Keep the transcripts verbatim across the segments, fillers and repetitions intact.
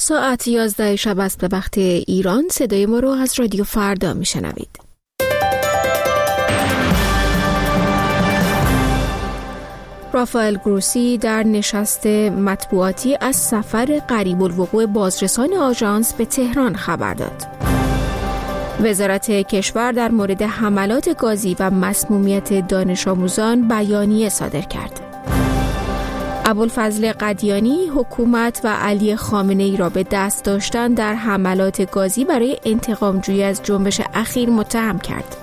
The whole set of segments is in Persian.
ساعت یازده شب است به وقت ایران. صدای ما رو از رادیو فردا میشنوید. رافائل گروسی در نشست مطبوعاتی از سفر قریب الوقوع بازرسان آژانس به تهران خبر داد. وزارت کشور در مورد حملات گازی و مسمومیت دانش آموزان بیانیه صادر کرد. ابوالفضل قدیانی حکومت و علی خامنه‌ای را به دست داشتن در حملات گازی برای انتقام‌جویی از جنبش اخیر متهم کرد.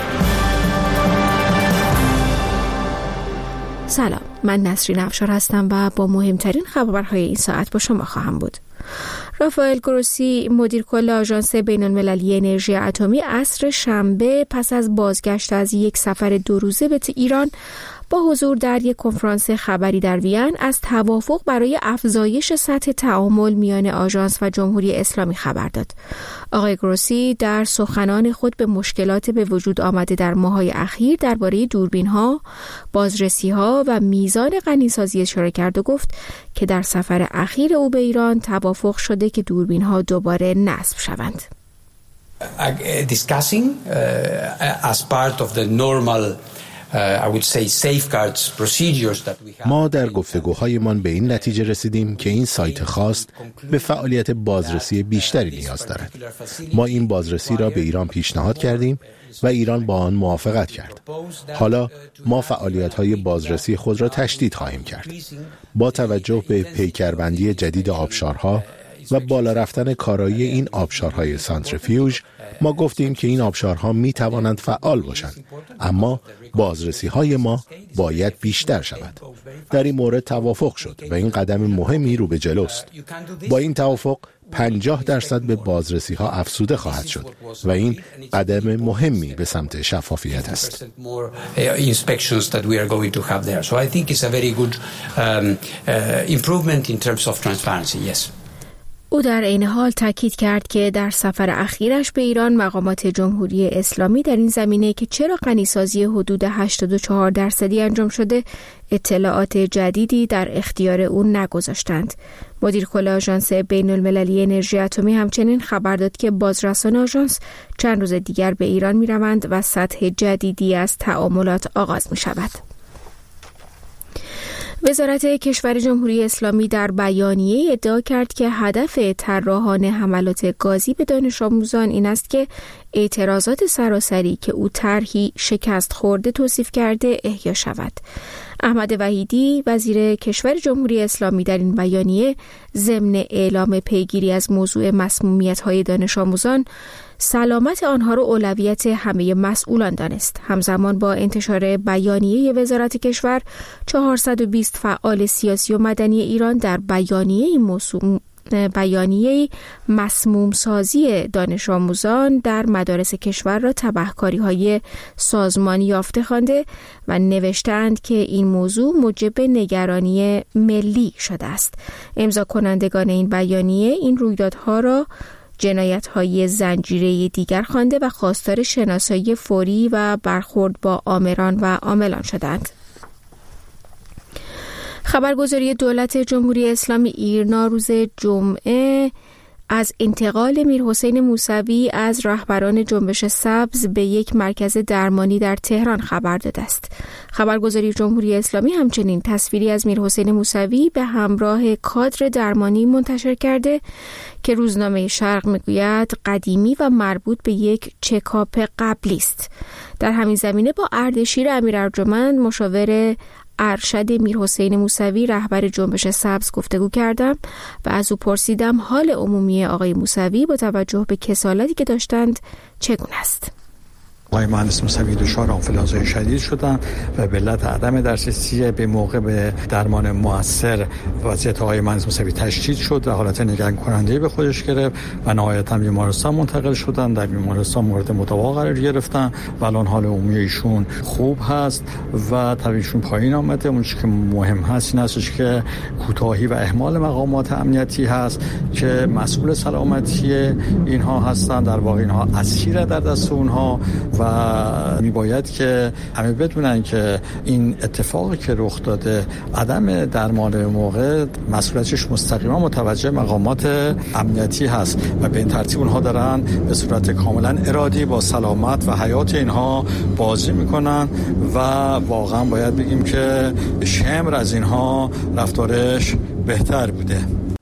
سلام، من نسرین افشار هستم و با مهمترین خبرهای این ساعت با شما خواهم بود. رافائل گروسی مدیر کل آژانس بین‌المللی انرژی اتمی عصر شنبه پس از بازگشت از یک سفر دو روزه به ایران با حضور در یک کنفرانس خبری در وین از توافق برای افزایش سطح تعامل میان آژانس و جمهوری اسلامی خبر داد. آقای گروسی در سخنان خود به مشکلات به وجود آمده در ماه‌های اخیر درباره دوربین‌ها، بازرسی‌ها و میزان غنی‌سازی اشاره کرد و گفت که در سفر اخیر او به ایران توافق شده که دوربین‌ها دوباره نصب شوند. Discussing uh, as part of the normal I would say safeguards procedures that we have. ما در گفتگوهایمان به این نتیجه رسیدیم که این سایت خاص به فعالیت بازرسی بیشتری نیاز دارد. ما این بازرسی را به ایران پیشنهاد کردیم و ایران با آن موافقت کرد. حالا ما فعالیت‌های بازرسی خود را تشدید خواهیم کرد. با توجه به پیکربندی جدید آبشارها و بالا رفتن کارایی این آبشارهای سانتریفیوژ، ما گفتیم که این آبشارها می توانند فعال باشند، اما بازرسی های ما باید بیشتر شود. در این مورد توافق شد و این قدم مهمی رو به جلوست. با این توافق پنجاه درصد به بازرسی ها افزوده خواهد شد و این قدم مهمی به سمت شفافیت است. او در عین حال تاکید کرد که در سفر اخیرش به ایران مقامات جمهوری اسلامی در این زمینه که چرا غنی‌سازی حدود هشتاد و چهار درصدی انجام شده اطلاعات جدیدی در اختیار او نگذاشتند. مدیر کل آژانس بین‌المللی انرژی اتمی همچنین خبر داد که بازرسان آژانس چند روز دیگر به ایران می‌روند و سطح جدیدی از تعاملات آغاز می‌شود. وزارت کشور جمهوری اسلامی در بیانیه ادعا کرد که هدف طراحان حملات گازی به دانش آموزان این است که اعتراضات سراسری که او طرحی شکست خورده توصیف کرده احیا شود. احمد وحیدی وزیر کشور جمهوری اسلامی در این بیانیه ضمن اعلام پیگیری از موضوع مسمومیت‌های دانش آموزان سلامت آنها را اولویت همه مسئولان دانست. همزمان با انتشار بیانیه وزارت کشور چهارصد و بیست فعال سیاسی و مدنی ایران در بیانیه موضوع بیانیه مسموم سازی دانش آموزان در مدارس کشور را تبهکاری‌های سازمانی یافته خوانده و نوشتند که این موضوع موجب نگرانی ملی شده است. امضا کنندگان این بیانیه این رویدادها را جنایت‌های زنجیره‌ای دیگر خوانده و خواستار شناسایی فوری و برخورد با آمران و عاملان شدند. خبرگزاری دولت جمهوری اسلامی ایرنا روز جمعه از انتقال میرحسین موسوی از رهبران جنبش سبز به یک مرکز درمانی در تهران خبر داده است. خبرگزاری جمهوری اسلامی همچنین تصویری از میرحسین موسوی به همراه کادر درمانی منتشر کرده که روزنامه شرق میگوید قدیمی و مربوط به یک چکاپ قبلی است. در همین زمینه با اردشیر امیرارجمند مشاور ارشد میرحسین موسوی رهبر جنبش سبز گفتگو کردم و از او پرسیدم حال عمومی آقای موسوی با توجه به کسالاتی که داشتند چگونه است. آقای مهندس موسوی دچار آنفولانزای شدید شدند و به علت عدم دسترسی به موقع به درمان مؤثر وضعیت آقای مهندس موسوی تشدید شد و حالت نگران کننده به خودش گرفت و نهایتاً بیمارستان منتقل شدند. در بیمارستان مورد مداوا قرار گرفتن و الان حال عمومی ایشون خوب هست و طبیعیشون پایین آمده. اون چیزی که مهم هست این هستش که کوتاهی و اهمال مقامات امنیتی هست که مسئول سلامتی اینها هستند. در واقع اینها اسیر در دست اونها و میباید که همه بدونن که این اتفاقی که رخ داده، عدم درمان موقع، مسئولیتش مستقیما متوجه مقامات امنیتی هست و به این ترتیب اونها دارن به صورت کاملا ارادی با سلامت و حیات اینها بازی میکنن و واقعا باید بگیم که شمر از اینها رفتارش بهتر بوده.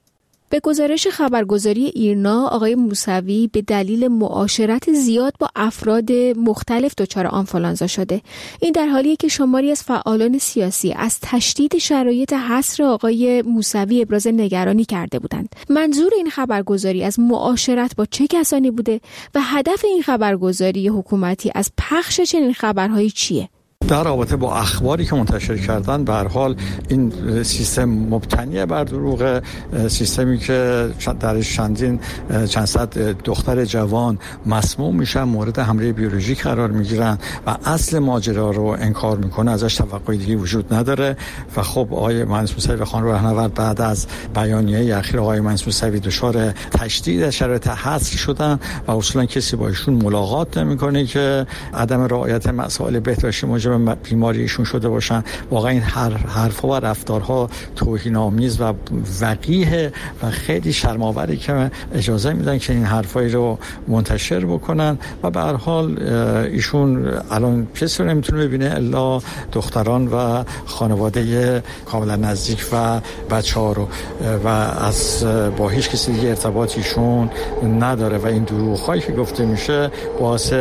به گزارش خبرگزاری ایرنا، آقای موسوی به دلیل معاشرت زیاد با افراد مختلف دچار آنفولانزا شده. این در حالیه که شماری از فعالان سیاسی از تشدید شرایط حصر آقای موسوی ابراز نگرانی کرده بودند. منظور این خبرگزاری از معاشرت با چه کسانی بوده و هدف این خبرگزاری حکومتی از پخش چنین خبرهایی چیه؟ در رابطه با اخباری که منتشر کردن، به هر حال این سیستم مبتنی بر دروغ، سیستمی که درش چندین چند صد دختر جوان مسموم میشن، مورد حمله بیولوژیک قرار میگیرن و اصل ماجرا رو انکار میکنه، ازش توقعی دیگه وجود نداره. و خب آقای مهندس موسوی و خانم راهنورد بعد از بیانیه اخیر آقای مهندس موسوی دچار تشدید شرایط حصر شدن و اصولا کسی با ایشون ملاقات نمیکنه که عدم رعایت مسائل بهداشتی موجب بیماریشون شده باشن. واقعا این هر حرفا و رفتارها توهین‌آمیز و وقیح و خیلی شرم‌آوری که اجازه میدن که این حرفایی رو منتشر بکنن و به هر حال ایشون الان کسی رو نمیتونه ببینه الا دختران و خانواده کاملا نزدیک و بچه‌ها رو و از با هیچ کسی دیگه ارتباطیشون نداره و این دروغ‌هایی که گفته میشه باعث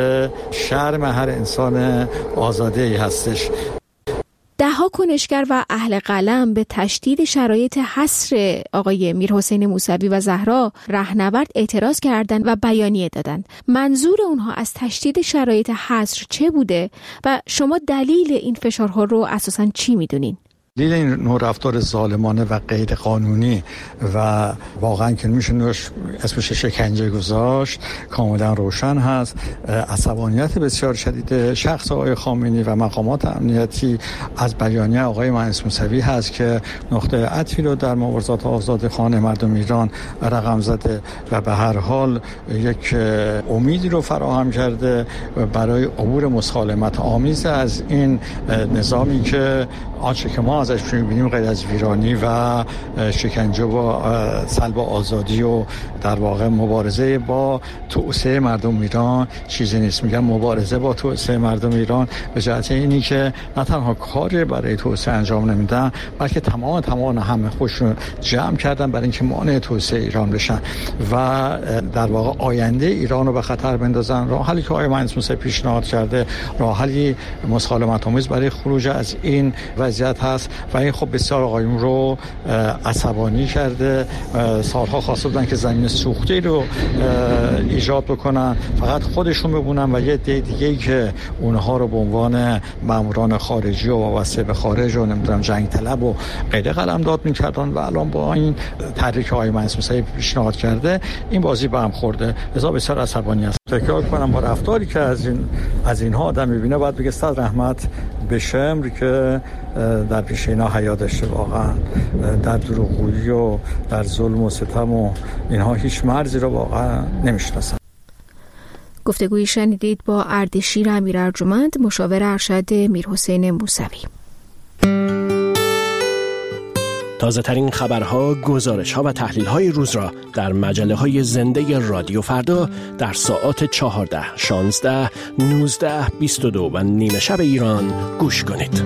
شرم هر انسان آزاده‌ای هستش. ده‌ها کنشگر و اهل قلم به تشدید شرایط حصر آقای میرحسین موسوی و زهرا راهنورد اعتراض کردند و بیانیه دادند. منظور اونها از تشدید شرایط حصر چه بوده و شما دلیل این فشارها رو اساساً چی میدونین؟ دلیل این نوع رفتار ظالمانه و غیر قانونی و واقعا که میشه نوش اسمش شکنجه گذاشت کاملا روشن هست. عصبانیت بسیار شدید شخص آقای خامنه‌ای و مقامات امنیتی از بیانیه آقای مهندس موسوی هست که نقطه عطفی رو در مبارزات آزادخوانه مردم ایران رقم زده و به هر حال یک امیدی رو فراهم کرده برای عبور مسالمت آمیز از این نظامی که آنچه که ما ازش می‌بینیم غیر از ویرانی و شکنجه و سلب آزادی و در واقع مبارزه با توسعه مردم ایران چیزی نیست. میگم مبارزه با توسعه مردم ایران به جهت اینی که نه تنها کاری برای توسعه انجام نمیدن بلکه تمام تمام همه خودشون جمع کردن برای اینکه مانع توسعه ایران بشن و در واقع آینده ایران رو به خطر بندازن. راه حلی که آقای مهندس موسوی پیشنهاد کرده راه حلی مسالمت آمیز برای خروج از این وضعیت هست و این خب بسیار آقایون رو عصبانی کرده. سالها خواسته بودن که زمین سوخته رو ایجاد بکنن، فقط خودشون بمونن و یه دی دیگه‌ای که اونها رو به عنوان ماموران خارجی و وابسته به خارج و نمیدونم جنگ طلب و غیره قلمداد می‌کردن و الان با این تحریک آقای مهندس موسوی پیشنهاد کرده این بازی به هم خورده. لذا بسیار عصبانی است. تکرار کنم با رفتاری که از این از اینها آدم می‌بینه باید بگه صد رحمت به شمر که در پیش اینا حیا داشته. واقعا در دروغگویی و در ظلم و ستم و اینها هیچ مرزی رو واقعا نمیشناسن. گفتگویی شنیدید با اردشیر امیرارجمند، مشاور ارشد میرحسین موسوی. تازه ترین خبرها، گزارش‌ها و تحلیل‌های روز را در مجله‌های زنده رادیو فردا در ساعات چهارده، شانزده، نوزده، بیست و دو و نیمه شب ایران گوش کنید.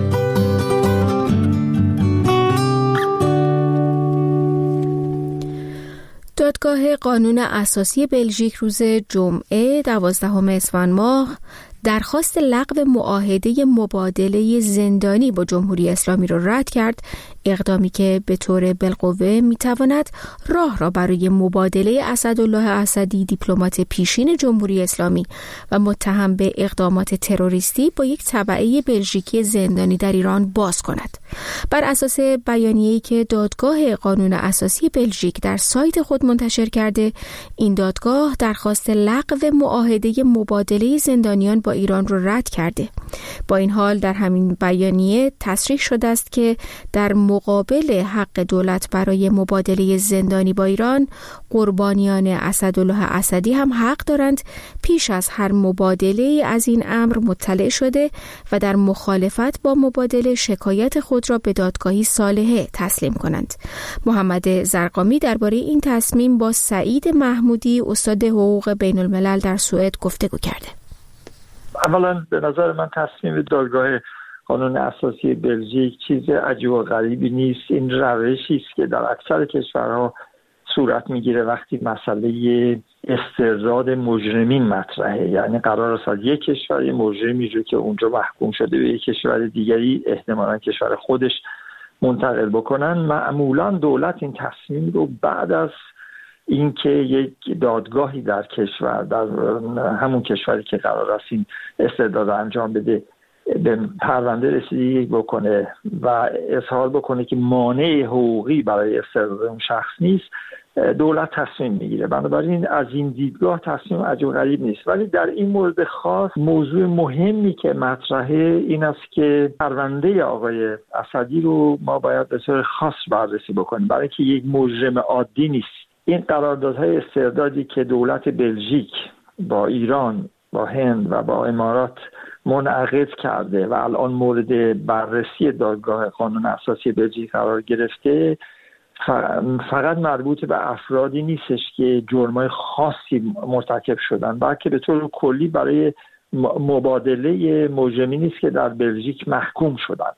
دادگاه قانون اساسی بلژیک روز جمعه دوازدهم اسفند ماه درخواست لغو معاهده مبادله زندانی با جمهوری اسلامی را رد کرد، اقدامی که به طور بالقوه میتواند راه را برای مبادله اسدالله اسدی، دیپلمات پیشین جمهوری اسلامی و متهم به اقدامات تروریستی، با یک تبعه بلژیکی زندانی در ایران باز کند. بر اساس بیانیه‌ای که دادگاه قانون اساسی بلژیک در سایت خود منتشر کرده، این دادگاه درخواست لغو معاهده مبادله زندانیان با ایران را رد کرده. با این حال در همین بیانیه تصریح شده است که در مقابل حق دولت برای مبادله زندانی با ایران، قربانیان اسدالله اسدی هم حق دارند پیش از هر مبادله از این امر مطلع شده و در مخالفت با مبادله شکایت خود را به دادگاهی صالحه تسلیم کنند. محمد زرقامی درباره این تصمیم با سعید محمودی استاد حقوق بین الملل در سوئد گفتگو کرده. اولا به نظر من تصمیم دادگاه قانون اساسی بلژیک چیز عجیب و غریبی نیست. این روشی است که در اکثر کشورها صورت میگیره وقتی مسئله استرداد مجرمین مطرحه. یعنی قرار است از یک کشور یه مجرمی رو که اونجا محکوم شده به یک کشور دیگری، احتمالاً کشور خودش، منتقل بکنن. معمولاً دولت این تصمیم رو بعد از اینکه یک دادگاهی در کشور، در همون کشوری که قرار است این استرداد انجام بده، به پرونده رسیدگی بکنه و اظهار بکنه که مانع حقوقی برای استرداد اون شخص نیست، دولت تصمیم میگیره. بنابراین از این دیدگاه تصمیم عجیب غریب نیست. ولی در این مورد خاص موضوع مهمی که مطرحه این است که پرونده آقای اسدی رو ما باید به طور خاص بررسی بکنیم، برای اینکه یک مجرم عادی نیست. این قراردادهای استردادی که دولت بلژیک با ایران، با هند و با امارات منعقد کرده و الان مورد بررسی دادگاه قانون اساسی بلژیک قرار گرفته، فقط مربوط به افرادی نیستش که جرمای خاصی مرتکب شدن، بلکه به طور کلی برای مبادله مجرمین نیست که در بلژیک محکوم شدند.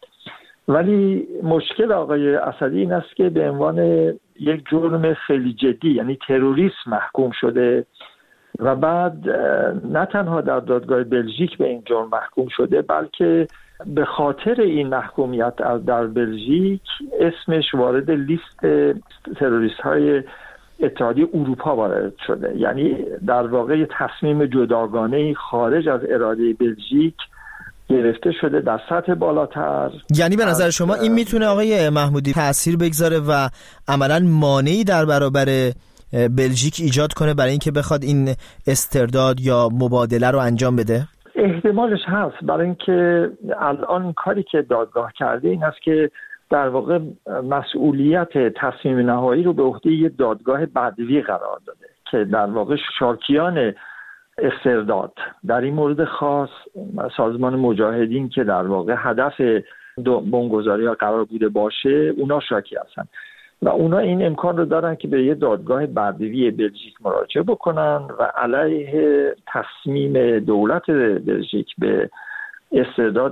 ولی مشکل آقای اسدی این است که به عنوان یک جرم خیلی جدی، یعنی تروریسم، محکوم شده و بعد نه تنها در دادگاه بلژیک به این جرم محکوم شده، بلکه به خاطر این محکومیت در بلژیک اسمش وارد لیست تروریست های اتحادیه اروپا وارد شده. یعنی در واقع تصمیم جداگانه خارج از اراده بلژیک گرفته شده در سطح بالاتر. یعنی به نظر شما این میتونه آقای محمودی تأثیر بگذاره و عملاً مانعی در برابر بلژیک ایجاد کنه برای اینکه بخواد این استرداد یا مبادله رو انجام بده؟ احتمالش هست، برای اینکه الان کاری که دادگاه کرده این است که در واقع مسئولیت تصمیم نهایی رو به عهده یه دادگاه بدوی قرار داده که در واقع شاکیان استرداد، در این مورد خاص سازمان مجاهدین که در واقع هدف بمبگذاری ها قرار بوده باشه، اونا شاکی هستن و اونا این امکان رو دارن که به یه دادگاه بدوی بلژیک مراجعه بکنن و علیه تصمیم دولت بلژیک به استرداد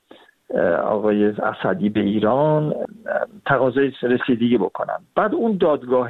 آقای اسدی به ایران تقاضای رسیدگی بکنن. بعد اون دادگاه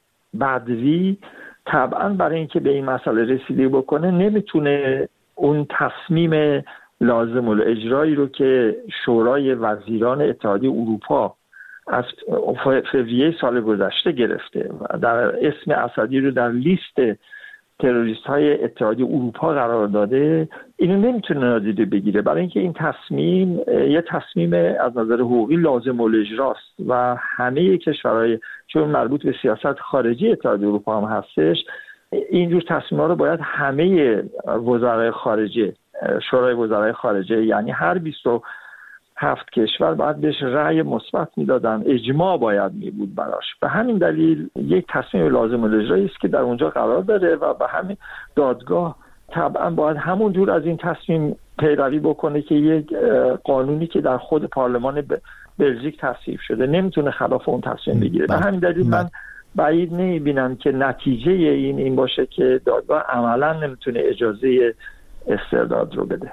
بدوی طبعا برای اینکه به این مسئله رسیدگی بکنه نمیتونه اون تصمیم لازم الاجرایی رو که شورای وزیران اتحادیه اروپا از فوریه سال گذشته گرفته و در اسم اسدی رو در لیست تروریست های اتحادیه اروپا قرار داده، اینو نمیتونه نادیده بگیره، برای اینکه این تصمیم یه تصمیم از نظر حقوقی لازم الاجراست و همه کشورهای، چون مربوط به سیاست خارجی اتحادیه اروپا هم هستش، اینجور تصمیم‌ها رو باید همه وزرای خارجه، شورای وزرای خارجه، یعنی هر بیست و هفت کشور باید بهش رأی مثبت میدادن، اجماع باید می بود براش. به همین دلیل یک تصمیم لازم الاجرایی است که در اونجا قرار داره و به همین دادگاه طبعا باید همون جور از این تصمیم پیروی بکنه که یک قانونی که در خود پارلمان بلژیک تصویب شده نمیتونه خلاف اون تصمیم بگیره. به همین دلیل من بعید نمیبینم که نتیجه این این باشه که دادگاه عملا نمیتونه اجازه استرداد رو بده.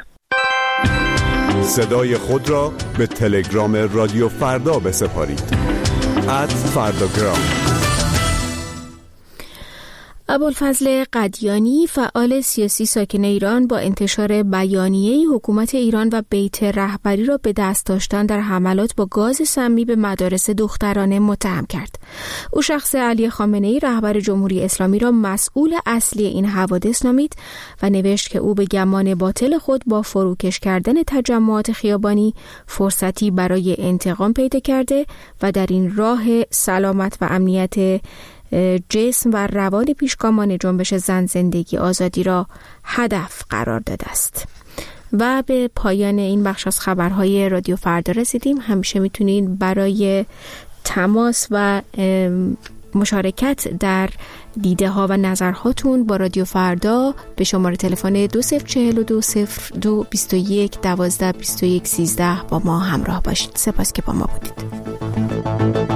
صدای خود را به تلگرام رادیو فردا بسپارید. ات فرداگرام. ابوالفضل قدیانی، فعال سیاسی ساکن ایران، با انتشار بیانیه‌ای حکومت ایران و بیت رهبری را به دست داشتن در حملات با گاز سمی به مدارس دخترانه متهم کرد. او شخص علی خامنه‌ای رهبر جمهوری اسلامی را مسئول اصلی این حوادث نامید و نوشت که او به گمان باطل خود با فروکش کردن تجمعات خیابانی فرصتی برای انتقام پیدا کرده و در این راه سلامت و امنیت جسم و روان پیشگامان جنبش زن زندگی آزادی را هدف قرار داده است. و به پایان این بخش از خبرهای رادیو فردا رسیدیم. همیشه میتونید برای تماس و مشارکت در دیده ها و نظرهاتون با رادیو فردا به شماره تلفن دو صفر چهل و دو صفر دو بیست و یک دوازده بیست و یک سیزده با ما همراه باشید. سپاس که با ما بودید.